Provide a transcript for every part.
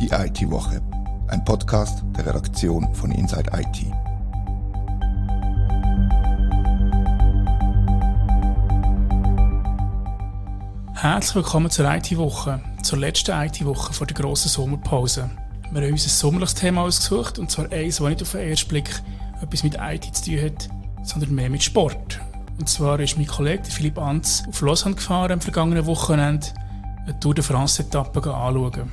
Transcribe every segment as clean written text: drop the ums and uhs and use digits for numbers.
Die IT-Woche, ein Podcast der Redaktion von Inside IT. Herzlich willkommen zur IT-Woche, zur letzten IT-Woche vor der grossen Sommerpause. Wir haben uns ein sommerliches Thema ausgesucht, und zwar eins, das nicht auf den ersten Blick etwas mit IT zu tun hat, sondern mehr mit Sport. Und zwar ist mein Kollege Philipp Anz auf Lausanne gefahren am vergangenen Wochenende, eine Tour de France-Etappe anschauen.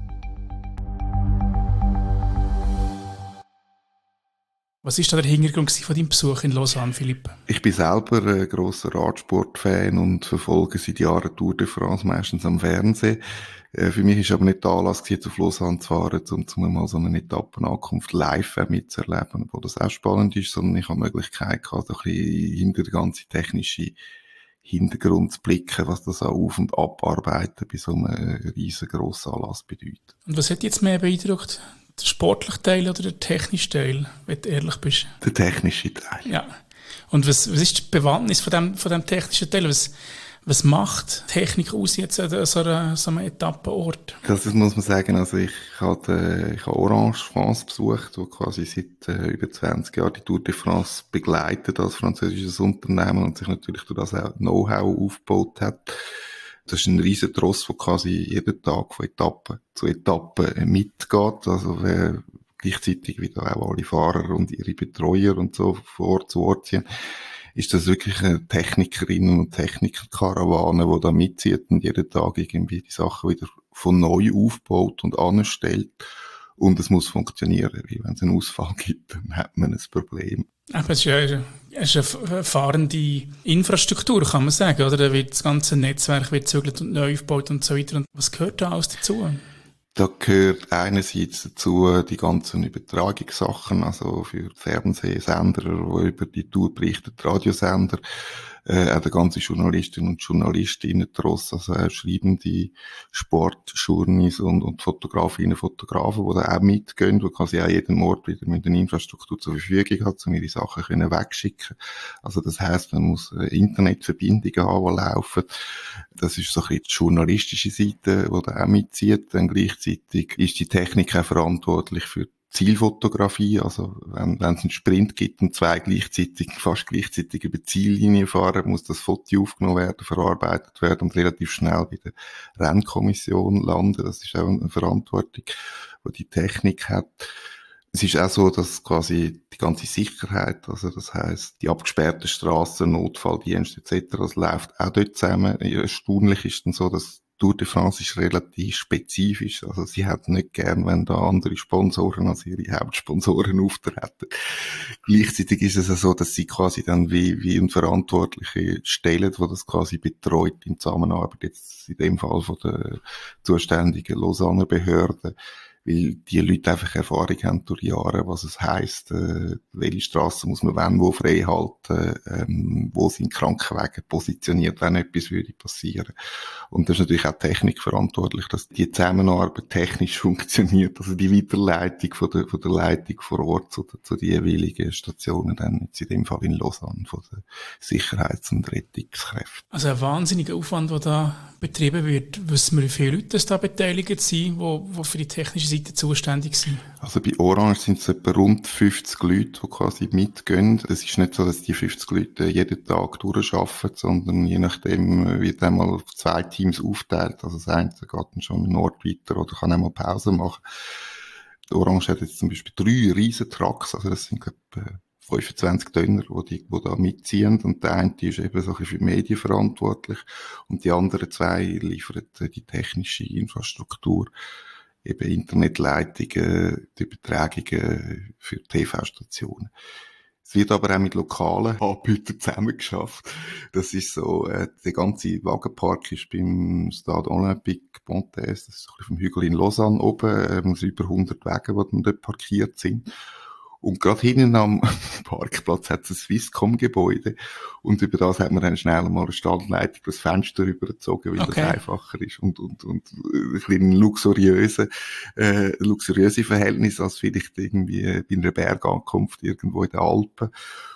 Was war da der Hintergrund von deinem Besuch in Lausanne, Philipp? Ich bin selber ein grosser Radsportfan und verfolge seit Jahren Tour de France, meistens am Fernsehen. Für mich ist aber nicht der Anlass, jetzt auf Lausanne zu fahren, um mal so eine Etappenankunft live mitzuerleben, obwohl das auch spannend ist, sondern ich habe die Möglichkeit gehabt, ein bisschen hinter den ganzen technischen Hintergrund zu blicken, was das auch Auf- und Abarbeiten bei so einem riesengroßen Anlass bedeutet. Und was hat dich jetzt mehr beeindruckt? Der sportliche Teil oder der technische Teil, wenn du ehrlich bist? Der technische Teil. Ja. Und was ist die Bewandtnis von dem technischen Teil? Was macht Technik aus jetzt an so einem Etappenort? Das muss man sagen. Also ich habe Orange France besucht, wo quasi seit über 20 Jahren die Tour de France begleitet als französisches Unternehmen und sich natürlich durch das auch Know-how aufgebaut hat. Das ist ein riesen Tross, der quasi jeden Tag von Etappe zu Etappe mitgeht. Also gleichzeitig wieder auch alle Fahrer und ihre Betreuer und so von Ort zu Ort ziehen. Ist das wirklich eine Technikerinnen- und Technikerkarawane, die da mitzieht und jeden Tag irgendwie die Sachen wieder von neu aufbaut und anstellt. Und es muss funktionieren, weil wenn es einen Ausfall gibt, dann hat man ein Problem. Aber es ist eine fahrende Infrastruktur, kann man sagen, oder? Da wird das ganze Netzwerk gezügelt und neu aufgebaut und so weiter. Und was gehört da alles dazu? Da gehört einerseits dazu die ganzen Übertragungssachen, also für Fernsehsender, die über die Tour berichten, Radiosender, auch die ganze Journalistinnen und Journalistinnen draus, also auch schreibende Sportjourneys und Fotografinnen und Fotografen, die da auch mitgehen, die quasi auch jeden Ort wieder mit der Infrastruktur zur Verfügung hat, um ihre Sachen können wegschicken. Also das heisst, man muss Internetverbindungen haben, die laufen. Das ist so ein bisschen die journalistische Seite, die da auch mitzieht. Dann gleichzeitig ist die Technik auch verantwortlich für Zielfotografie, also wenn es einen Sprint gibt und fast gleichzeitig über die Ziellinie fahren, muss das Foto aufgenommen werden, verarbeitet werden und relativ schnell bei der Rennkommission landen. Das ist auch eine Verantwortung, die die Technik hat. Es ist auch so, dass quasi die ganze Sicherheit, also das heisst, die abgesperrten Strassen, Notfalldienste etc., das läuft auch dort zusammen. Erstaunlich ist dann so, dass Tour de France ist relativ spezifisch. Also sie hat nicht gern, wenn da andere Sponsoren als ihre Hauptsponsoren auftreten. Gleichzeitig ist es auch so, dass sie quasi dann wie ein Verantwortliche stellen, die das quasi betreut in Zusammenarbeit jetzt in dem Fall von der zuständigen Lausanner Behörde. Weil die Leute einfach Erfahrung haben durch Jahre, was es heisst, welche Strassen muss man wann wo frei halten, wo sind Krankenwege positioniert, wenn etwas würde passieren. Und das ist natürlich auch Technik verantwortlich, dass die Zusammenarbeit technisch funktioniert, also die Weiterleitung von der Leitung vor Ort zu den jeweiligen Stationen, dann jetzt in dem Fall in Lausanne von den Sicherheits- und Rettungskräften. Also ein wahnsinniger Aufwand, der da betrieben wird. Wissen wir, wie viele Leute da beteiligt sind, die für die technische Seite zuständig sind? Also bei Orange sind es etwa rund 50 Leute, die quasi mitgehen. Es ist nicht so, dass die 50 Leute jeden Tag durcharbeiten, sondern je nachdem wird einmal auf 2 Teams aufteilt. Also das eine geht dann schon einen Ort weiter oder kann einmal Pause machen. Die Orange hat jetzt zum Beispiel 3 riesen Trucks, also das sind etwa 25 Tonner, die da mitziehen. Und der eine ist eben so ein bisschen für die Medien verantwortlich und die anderen 2 liefern die technische Infrastruktur, eben Internetleitungen, die Übertragungen für TV-Stationen. Es wird aber auch mit lokalen Anbietern zusammengeschafft. Das ist so, der ganze Wagenpark ist beim Stade Olympique Pontaise, das ist so ein bisschen vom Hügel in Lausanne oben, es sind über 100 Wagen, die dann dort parkiert sind. Und gerade hinten am Parkplatz hat es ein Swisscom-Gebäude. Und über das hat man dann schnell mal eine Standleitung das Fenster rübergezogen, weil das einfacher ist. Und ein bisschen luxuriöse Verhältnis als vielleicht irgendwie bei einer Bergankunft irgendwo in den Alpen.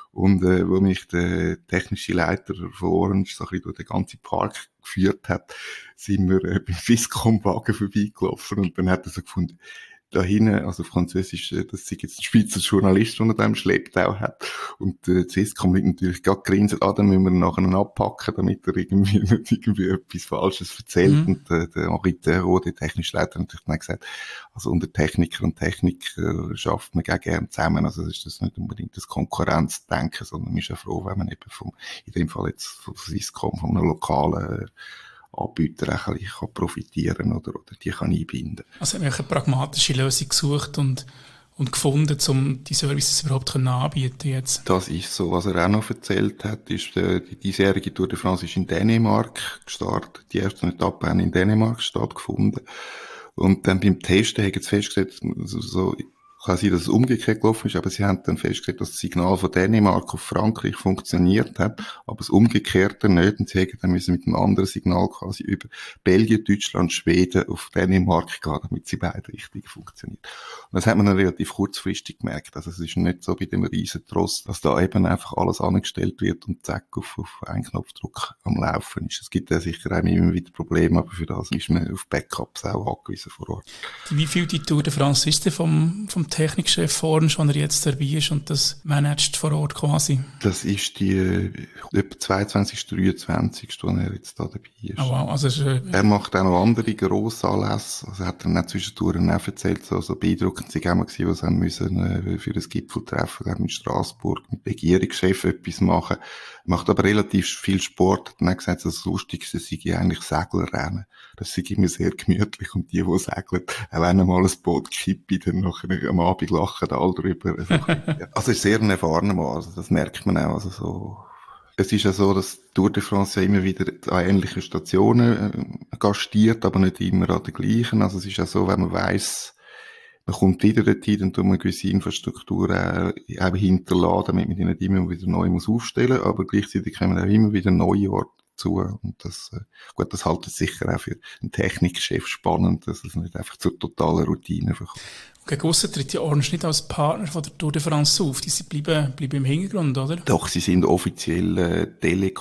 Und wo mich der technische Leiter von Orange so ein bisschen durch den ganzen Park geführt hat, sind wir beim Swisscom-Wagen vorbeigelaufen und dann hat er so gefunden, da hinten, also auf Französisch, das ist jetzt ein Schweizer Journalist, der da im Schlepptau hat. Und Swisscom liegt natürlich gerade grinsen, dann müssen wir ihn nachher abpacken, damit er irgendwie nicht irgendwie etwas Falsches erzählt. Und der Henri Theroux, der technische Leiter, hat natürlich dann gesagt, also unter Techniker und Techniker schafft man gerne zusammen. Also ist das nicht unbedingt das Konkurrenzdenken, sondern man ist ja froh, wenn man eben in dem Fall jetzt von Swisscom, von einem lokalen Anbieter auch ein bisschen profitieren oder die kann einbinden. Also haben wir eine pragmatische Lösung gesucht und gefunden, um die Services überhaupt anbieten jetzt. Das ist so. Was er auch noch erzählt hat, ist, die diesjährige Tour de France ist in Dänemark gestartet. Die ersten Etappen haben in Dänemark stattgefunden. Und dann beim Testen haben sie festgestellt, so kann sein, dass es umgekehrt gelaufen ist, aber sie haben dann festgestellt, dass das Signal von Dänemark auf Frankreich funktioniert hat, aber das Umgekehrte nicht. Und sie haben dann müssen mit einem anderen Signal quasi über Belgien, Deutschland, Schweden auf Dänemark gehen, damit sie beide richtig funktionieren. Und das hat man dann relativ kurzfristig gemerkt. Also es ist nicht so bei dem Riesentross, dass da eben einfach alles angestellt wird und zack, auf einen Knopfdruck am Laufen ist. Es gibt ja sicher auch immer wieder Probleme, aber für das ist man auf Backups auch angewiesen vor Ort. Wie viel die Tour de France ist denn vom Technikchef Orange, wenn er jetzt dabei ist und das managt vor Ort quasi? Das ist die etwa 22., 23., wo er jetzt da dabei ist. Oh wow, also er macht auch noch andere grosse Anlässe. Also er hat dann auch zwischendurch auch erzählt, so beeindruckend sie auch gewesen, was haben müssen für das Gipfeltreffen in Straßburg mit Regierungschef etwas machen. Er macht aber relativ viel Sport. Hat dann auch gesagt, das Lustigste sei eigentlich Seglerrennen. Das sei immer sehr gemütlich und die segeln, auch wenn einmal ein Boot kippt, dann nachher am Abend lachen alle drüber. Also ist sehr ein erfahrener Mann, also das merkt man auch. Also so. Es ist ja so, dass Tour de France ja immer wieder an ähnlichen Stationen gastiert, aber nicht immer an den gleichen. Also es ist ja so, wenn man weiss, man kommt wieder dorthin, dann tut man eine gewisse Infrastruktur auch hinterlassen, damit man die nicht immer wieder neu aufstellen muss, aber gleichzeitig kommen auch immer wieder neue Orte dazu. Und das, gut, das hält es sicher auch für einen Technikchef spannend, dass es nicht einfach zur totalen Routine verkommt. Gegen aussen tritt ja Orange nicht als Partner von der Tour de France auf. Die bleiben im Hintergrund, oder? Doch, sie sind offiziell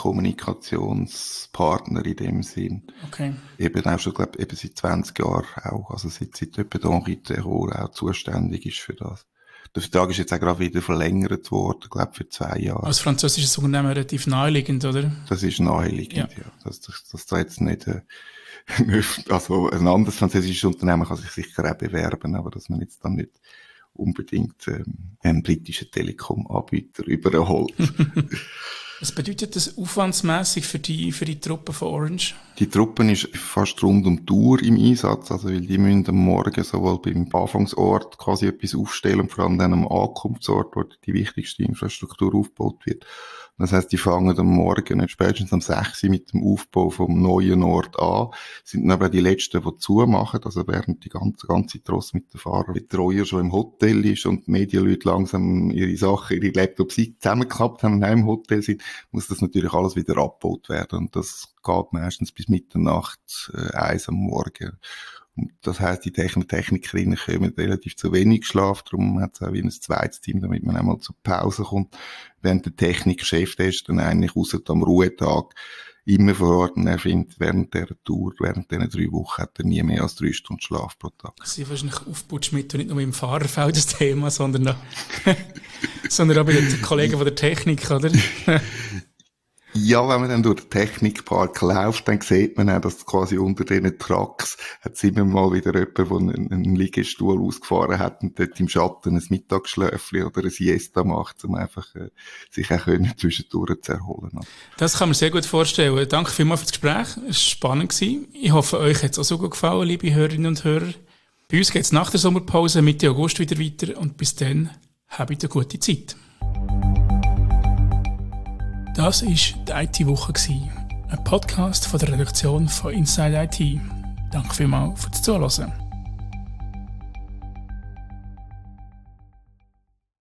Telekommunikationspartner in dem Sinn. Okay. Eben auch schon, glaube ich, seit 20 Jahren auch. Also seit etwa Henri Theroux auch zuständig ist für das. Der Vertrag ist jetzt auch gerade wieder verlängert worden, glaube ich, für 2 Jahre. Als französisches Unternehmen relativ naheliegend, oder? Das ist naheliegend, ja. Dass da jetzt nicht, also ein anderes französisches Unternehmen kann sich sicher auch bewerben, aber dass man jetzt dann nicht unbedingt einen britischen Telekom-Anbieter überholt. Was bedeutet das aufwandsmässig für die Truppe von Orange? Die Truppe ist fast rund um die Uhr im Einsatz, also weil die müssen am Morgen sowohl beim Anfangsort quasi etwas aufstellen und vor allem dann am Ankunftsort, wo die wichtigste Infrastruktur aufgebaut wird. Das heisst, die fangen am Morgen, spätestens am 6 Uhr mit dem Aufbau vom neuen Ort an, sind dann aber die Letzten, die zumachen, also während die ganze Tross mit den Fahrern, wie Treuer schon im Hotel ist und die Medienleute langsam ihre Sachen, ihre Laptops zusammengeklappt haben und auch im Hotel sind, muss das natürlich alles wieder abgebaut werden und das geht meistens bis Mitternacht, 1 am Morgen. Und das heisst, die Technikerinnen kommen relativ zu wenig Schlaf, darum hat es auch wie ein zweites Team, damit man einmal zur Pause kommt. Während der Technikchef, der ist dann eigentlich ausser am Ruhetag immer vor Ort und er findet während dieser Tour, während diesen 3 Wochen hat er nie mehr als 3 Stunden Schlaf pro Tag. Sie sind wahrscheinlich Aufputschmittel nicht nur im Fahrerfeld das Thema, sondern auch bei den Kollegen von der Technik, oder? Ja, wenn man dann durch den Technikpark läuft, dann sieht man auch, dass quasi unter diesen Trucks hat es immer mal wieder jemand, der einen Liegestuhl ausgefahren hat und dort im Schatten ein Mittagsschläfchen oder ein Siesta macht, um einfach sich auch zwischendurch zu erholen. Das kann man sehr gut vorstellen. Danke vielmals für das Gespräch. Es war spannend. Ich hoffe, euch hat es auch so gut gefallen, liebe Hörerinnen und Hörer. Bei uns geht es nach der Sommerpause Mitte August wieder weiter und bis dann habt eine gute Zeit. Das war die IT-Woche, ein Podcast von der Redaktion von Inside IT. Danke vielmals fürs Zuhören.